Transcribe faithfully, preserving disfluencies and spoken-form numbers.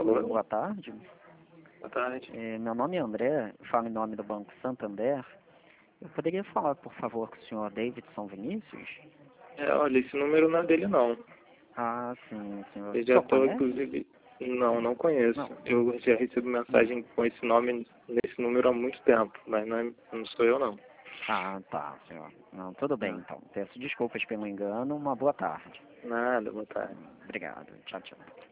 Alô? Boa tarde. Boa tarde. É, meu nome é André, falo em nome do Banco Santander. Eu poderia falar, por favor, com o senhor Davidson Vinícius? É, olha, esse número não é dele, não. Ah, sim, senhor. Eu O já senhor estou, conhece? inclusive... Não, não conheço. Não. Eu já recebo mensagem com esse nome, nesse número há muito tempo, mas não, é, não sou eu, não. Ah, tá, senhor. Não, tudo bem, Não. então. Peço desculpas pelo engano. Uma boa tarde. Nada, boa tarde. Obrigado. Tchau, tchau.